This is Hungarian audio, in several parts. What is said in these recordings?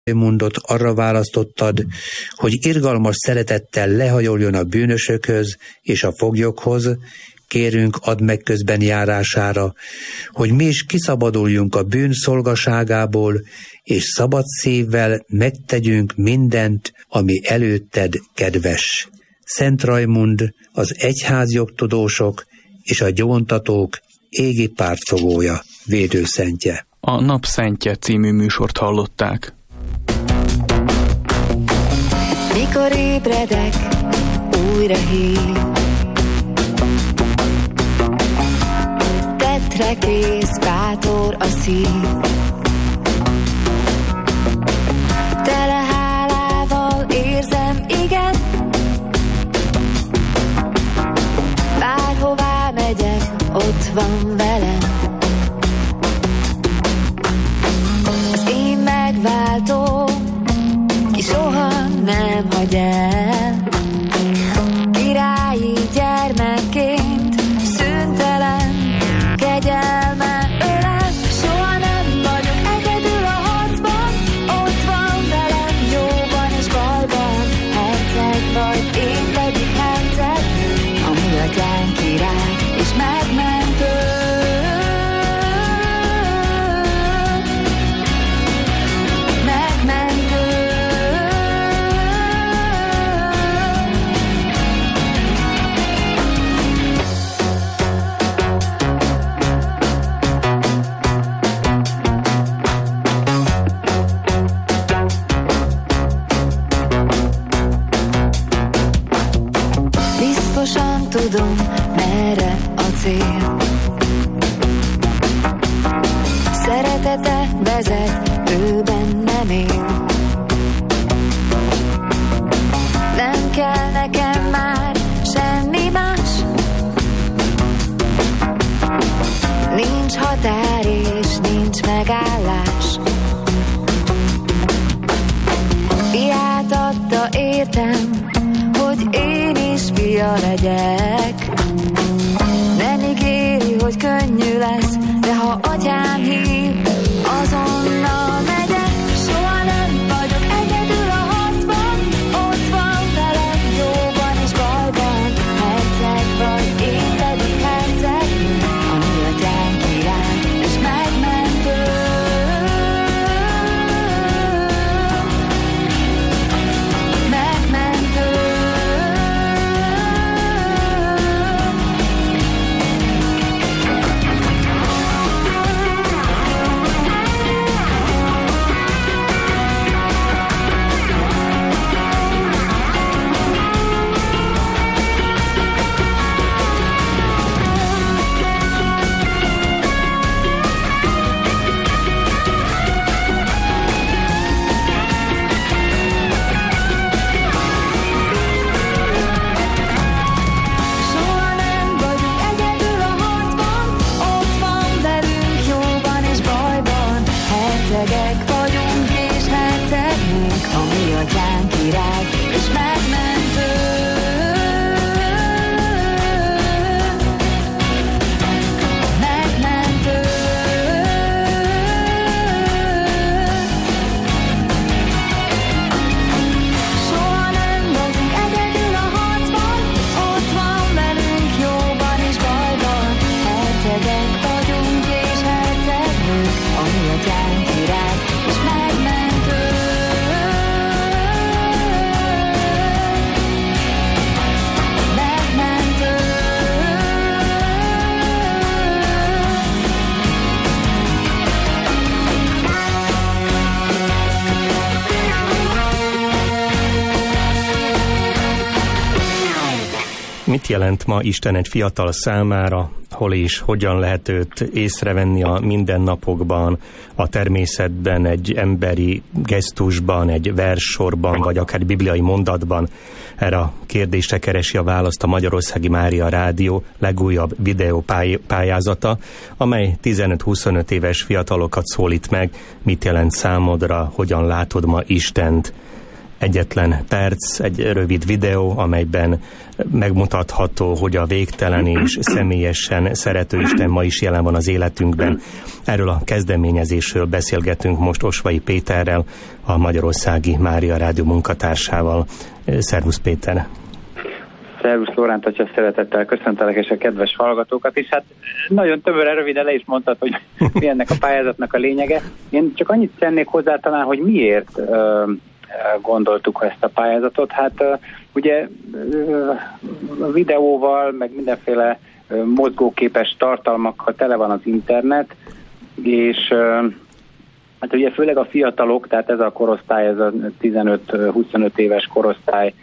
Mundot arra választottad, hogy irgalmas szeretettel lehajoljon a bűnösökhöz és a foglyokhoz, kérünk, add meg közben járására, hogy mi is kiszabaduljunk a bűn szolgaságából, és szabad szívvel megtegyünk mindent, ami előtted kedves. Szent Rajmund, az egyházjogtudósok és a gyóntatók égi pártfogója, védőszentje. A Napszentje című műsort hallották. Mikor ébredek, újra hív, tettre kész, bátor a szív, tele hálával érzem, igen, bárhová megyek, ott van velem. Az én megváltó, ki soha nem hagy el, királyi gyermekként szüntelen kegyelme ölel. Soha nem vagyok egyedül a harcban, ott van velem jóban és bajban. Herceg vagy, én pedig herceg, a mi atyánk király és megmentő. Tudom, merre a cél. Szeretete vezet, ő bennem él. Nem kell nekem már semmi más. Nincs határ és nincs megállás. Fiát adta értem, hogy én is fia legyek. Nem ígéri, hogy könnyű lesz, de ha atyám hív, azonnal megyek. Soha nem vagyok egyedül a harcban, ott van velem jóban és bajban. Herceg vagy, én pedig herceg, a mi atyánk király és megmentő. Mit jelent ma Isten egy fiatal számára, hol és hogyan lehet őt észrevenni a mindennapokban, a természetben, egy emberi gesztusban, egy verssorban, vagy akár bibliai mondatban? Erre a kérdésre keresi a választ a Magyarországi Mária Rádió legújabb videópályázata, amely 15-25 éves fiatalokat szólít meg. Mit jelent számodra, hogyan látod ma Istent? egyetlen perc, egy rövid videó, amelyben megmutatható, hogy a végtelen és személyesen szerető Isten ma is jelen van az életünkben. Erről a kezdeményezésről beszélgetünk most Osvai Péterrel, a Magyarországi Mária Rádió munkatársával. Szervusz Péter! Szervusz Lóránt, atya, szeretettel köszöntelek, és a kedves hallgatókat is. Hát nagyon többre röviden le is mondtad, hogy mi ennek a pályázatnak a lényege. Én csak annyit tennék hozzá talán, hogy miért gondoltuk ezt a pályázatot. Hát ugye videóval, meg mindenféle mozgóképes tartalmakkal tele van az internet, és hát ugye főleg a fiatalok, tehát ez a korosztály, ez a 15-25 éves korosztály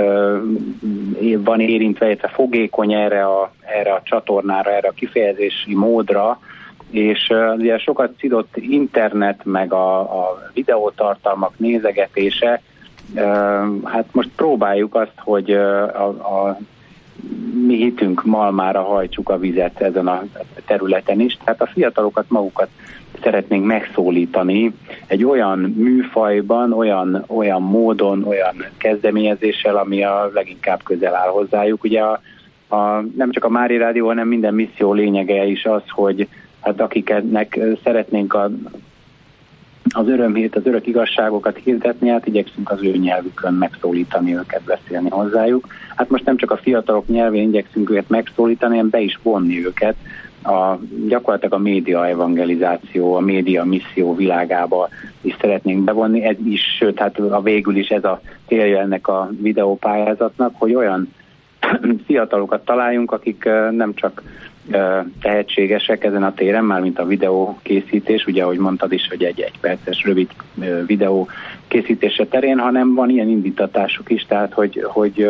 van érintve, illetve fogékony erre a csatornára, erre a kifejezési módra, és ugye sokat szidott internet, meg a videótartalmak nézegetése. Hát most próbáljuk azt, hogy a mi hitünk malmára hajtsuk a vizet ezen a területen is. Tehát a fiatalokat magukat szeretnénk megszólítani egy olyan műfajban, olyan módon, olyan kezdeményezéssel, ami a leginkább közel áll hozzájuk. Ugye nem csak a Mária Rádió, hanem minden misszió lényege is az, hogy hát akiknek szeretnénk az örömhírt, az örök igazságokat hirdetni, hát igyekszünk az ő nyelvükön megszólítani őket, beszélni hozzájuk. Hát most nem csak a fiatalok nyelvén igyekszünk őket megszólítani, hanem be is vonni őket gyakorlatilag a média evangelizáció, a média misszió világába is szeretnénk bevonni. Ez is, sőt, hát végül is ez a célja ennek a videópályázatnak, hogy olyan fiatalokat találjunk, akik nem csak tehetségesek ezen a téren, már mint a videókészítés, ugye ahogy mondtad is, hogy egy perces rövid videó készítése terén, hanem van ilyen indítatásuk is, tehát hogy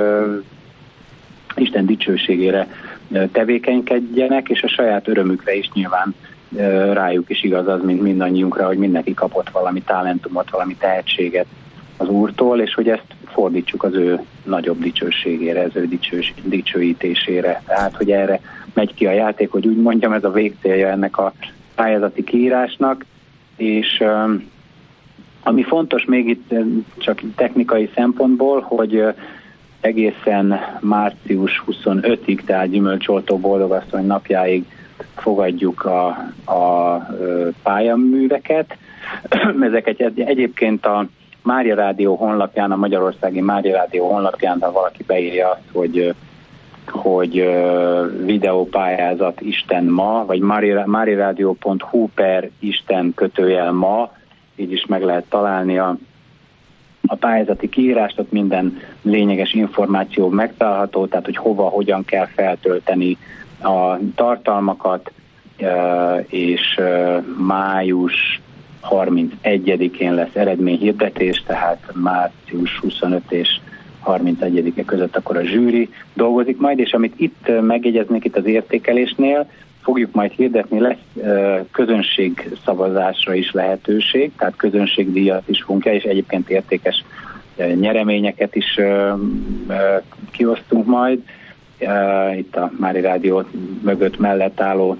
Isten dicsőségére tevékenykedjenek, és a saját örömükre is nyilván rájuk is igaz az, mint mindannyiunkra, hogy mindenki kapott valami talentumot, valami tehetséget az Úrtól, és hogy ezt fordítsuk az ő nagyobb dicsőségére, az ő dicsőítésére. Tehát, hogy erre megy ki a játék, hogy úgy mondjam, ez a végcélja ennek a pályázati kiírásnak, és ami fontos még itt csak technikai szempontból, hogy egészen március 25-ig, tehát Gyümölcsoltó Boldogasszony napjáig fogadjuk a pályaműveket. Ezeket egyébként a Mária Rádió honlapján, a Magyarországi Mária Rádió honlapján, ha valaki beírja azt, hogy videópályázat Isten ma, vagy mariaradio.hu/Isten_ma, így is meg lehet találni a pályázati kiírást, ott minden lényeges információ megtalálható, tehát hogy hova, hogyan kell feltölteni a tartalmakat, és május 31-én lesz eredményhirdetés, tehát március 25 és 31-e között akkor a zsűri dolgozik majd, és amit itt megjegyeznék itt az értékelésnél, fogjuk majd hirdetni, lesz közönségszavazásra is lehetőség, tehát közönségdíjat is fogunk el, és egyébként értékes nyereményeket is kiosztunk majd. Itt a Mária Rádió mögött mellett álló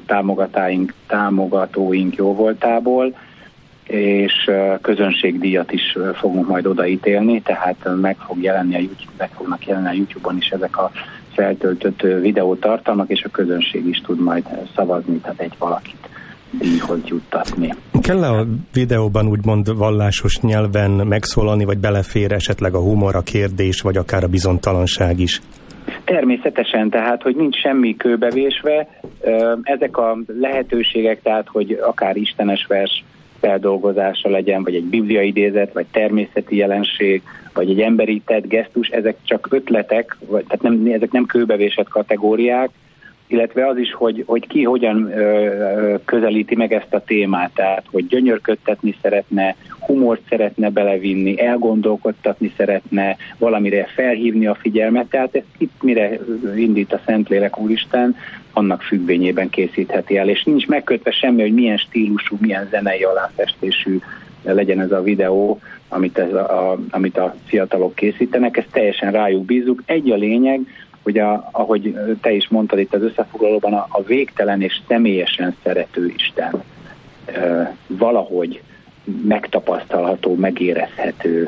támogatóink jóvoltából, és közönségdíjat is fogunk majd odaítélni, tehát meg fognak jelenni a YouTube-on is ezek a feltöltött videótartalmak, és a közönség is tud majd szavazni, tehát egy valakit díjhoz juttatni. Kell a videóban úgymond vallásos nyelven megszólalni, vagy belefér esetleg a humor, a kérdés, vagy akár a bizonytalanság is? Természetesen, tehát, hogy nincs semmi kőbevésve. Ezek a lehetőségek, tehát, hogy akár istenes vers feldolgozása legyen, vagy egy bibliai idézet, vagy természeti jelenség, vagy egy emberi tett gesztus, ezek csak ötletek, tehát ezek nem kőbevésett kategóriák, illetve az is, hogy ki hogyan közelíti meg ezt a témát, tehát hogy gyönyörködtetni szeretne, humort szeretne belevinni, elgondolkodtatni szeretne, valamire felhívni a figyelmet, tehát ezt itt mire indít a Szentlélek Úristen, annak függvényében készítheti el, és nincs megkötve semmi, hogy milyen stílusú, milyen zenei aláfestésű legyen ez a videó, amit a fiatalok készítenek, ezt teljesen rájuk bízzuk. Egy a lényeg, hogy ahogy te is mondtad itt az összefoglalóban, a végtelen és személyesen szerető Isten valahogy megtapasztalható, megérezhető,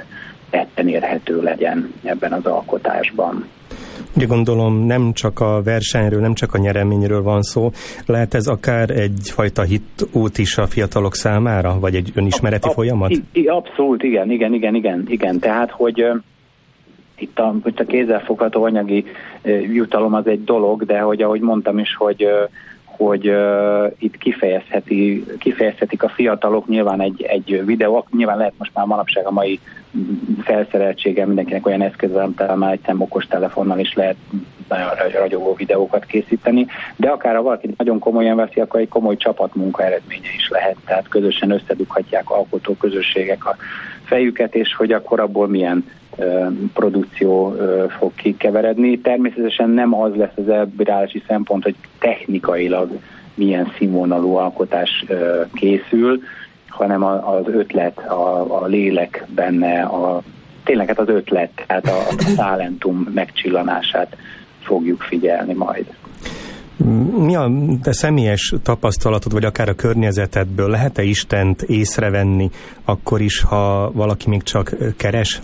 tetten érhető legyen ebben az alkotásban. Ugye gondolom nem csak a versenyről, nem csak a nyereményről van szó, lehet ez akár egyfajta hitút is a fiatalok számára, vagy egy önismereti folyamat? Abszolút, igen. Tehát, hogy itt a kézzelfogható anyagi jutalom az egy dolog, de hogy ahogy mondtam is, hogy itt kifejezhetik a fiatalok, nyilván egy videó, nyilván lehet most már manapság a mai felszereltséggel mindenkinek olyan eszköz, talán már egy okostelefonnal is lehet nagyon ragyogó videókat készíteni, de akár ha valaki nagyon komolyan veszi, akkor egy komoly csapatmunka eredménye is lehet, tehát közösen összedughatják alkotó közösségek a fejüket, és hogy akkor abból milyen produkció fog kikeveredni. Természetesen nem az lesz az elbírálási szempont, hogy technikailag milyen színvonalú alkotás készül, hanem az ötlet, a lélek benne, tényleg hát az ötlet, tehát a talentum megcsillanását fogjuk figyelni majd. Mi a te személyes tapasztalatod, vagy akár a környezetedből lehet-e Istent észrevenni akkor is, ha valaki még csak keres?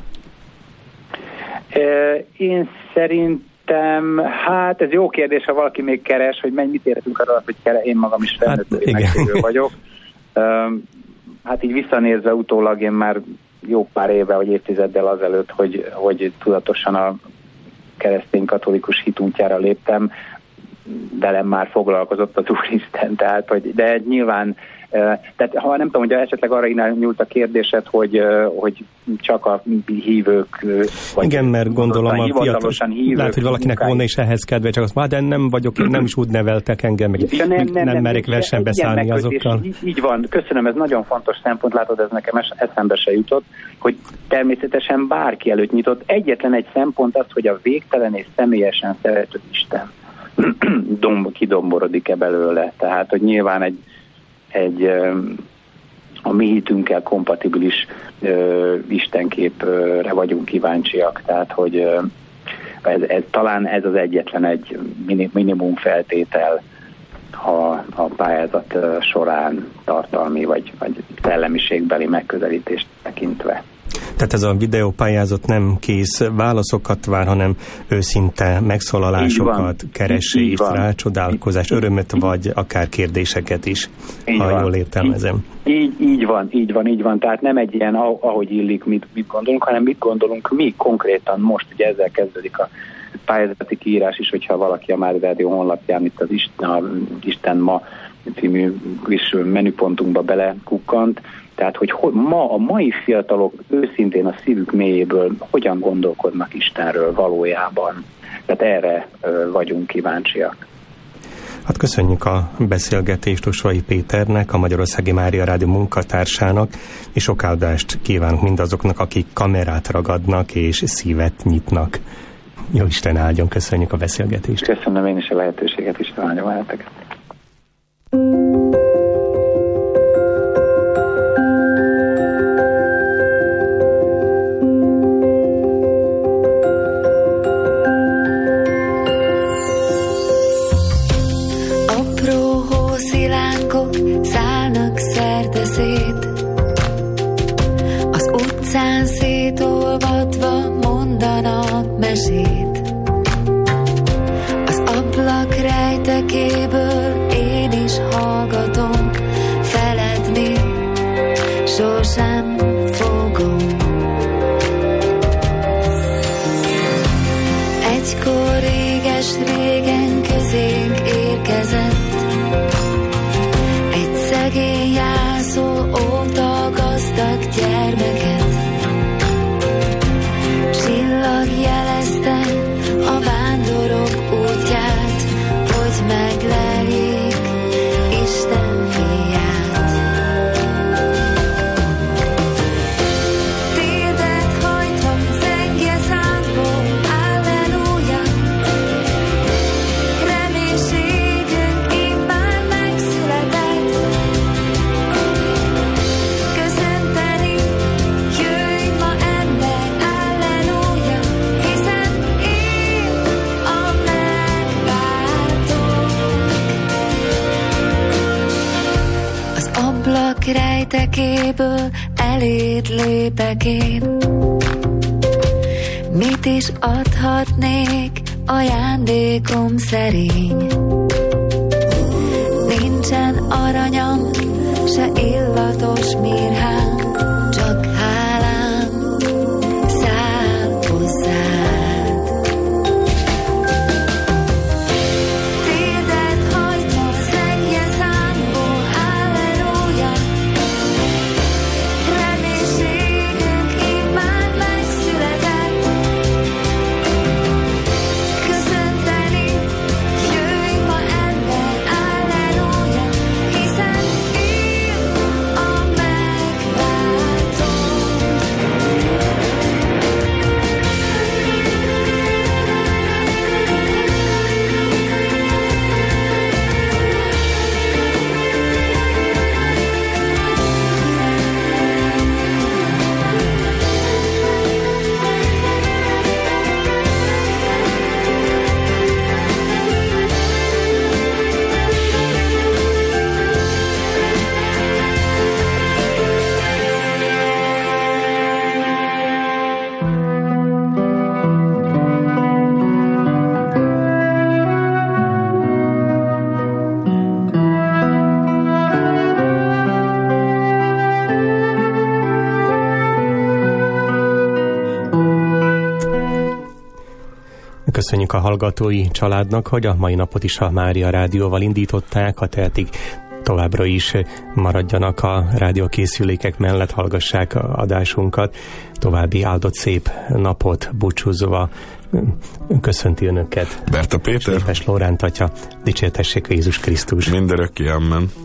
Én szerintem, hát ez jó kérdés, ha valaki még keres, hogy mit értünk arra, hogy én magam is felnőtt megtérő vagyok. Hát így visszanézve utólag én már jó pár éve, vagy évtizeddel azelőtt, hogy tudatosan a keresztény katolikus hit útjára léptem, velem már foglalkozott az Úristen, tehát, de nyilván, tehát ha nem tudom, hogy esetleg arra irányult a kérdésed, hogy csak a hívők, vagy igen, mert gondolom a fiatalosan hívők, lehet, hogy valakinek volna is ehhez kedve, csak azt mondja, de nem vagyok, én nem is úgy neveltek engem, meg nem merek versenybe szállni azokkal. Így van, köszönöm, ez nagyon fontos szempont, látod, ez nekem eszembe se jutott, hogy természetesen bárki előtt nyitott. Egyetlen egy szempont az, hogy a végtelen és személyesen szerető Isten kidomborodik-e belőle. Tehát, hogy nyilván egy a mi hitünkkel kompatibilis istenképre vagyunk kíváncsiak. Tehát, hogy talán ez az egyetlen egy minimum feltétel a pályázat során tartalmi vagy szellemiségbeli megközelítést tekintve. Tehát ez a videópályázat nem kész válaszokat vár, hanem őszinte megszólalásokat, keresést, rácsodálkozást, örömöt, vagy akár kérdéseket is, ha jól értelmezem. Így van. Tehát nem egy ilyen, ahogy illik, mit gondolunk, hanem mit gondolunk mi konkrétan most. Ugye ezzel kezdődik a pályázati kiírás is, hogyha valaki a Mária Rádió honlapján itt az Isten ma című kis menüpontunkba belekukkant. Tehát, hogy a mai fiatalok őszintén a szívük mélyéből hogyan gondolkodnak Istenről valójában. Tehát erre vagyunk kíváncsiak. Hát köszönjük a beszélgetést Usvai Péternek, a Magyarországi Mária Rádió munkatársának, és sok áldást kívánunk mindazoknak, akik kamerát ragadnak és szívet nyitnak. Jó Isten áldjon, köszönjük a beszélgetést. Köszönöm én is a lehetőséget, Isten áldjon veleteket. Szétolvadva mondanak mesét. Az ablak rejtekéből én is hallgatom, feledni sosem fogom. Egykor réges-régen közénk érkezett egy szegény jászó óta gazdag gyermeket. Csillag jelezte a vándorok útját, hogy megleljék Isten fiát. Térdet hajtva zengje számból, Alleluja! Reménységünk éppen megszületett. Köszönteni jöjj ma ember, Alleluja! Hiszen él a megváltónk. Az ablak rejtekéből eléd lépek én, Mit is adhatnék, ajándékom szerény. Nincsen aranyam, se illatos mirhám, csak hálám száll hozzád. Térded hajtva szegje számból, halleluja. Reménységünk immár megszületett. Köszönteni jöjj ma ember, halleluja, hiszen él a megváltó. Köszönjük a hallgatói családnak, hogy a mai napot is a Mária Rádióval indították, ha tehetik, továbbra is maradjanak a rádiókészülékek mellett, hallgassák adásunkat. További áldott szép napot búcsúzva köszönti önöket Berta Péter, Lépes Lóránt atya, dicsértessék Jézus Krisztus. mindörökké, amen.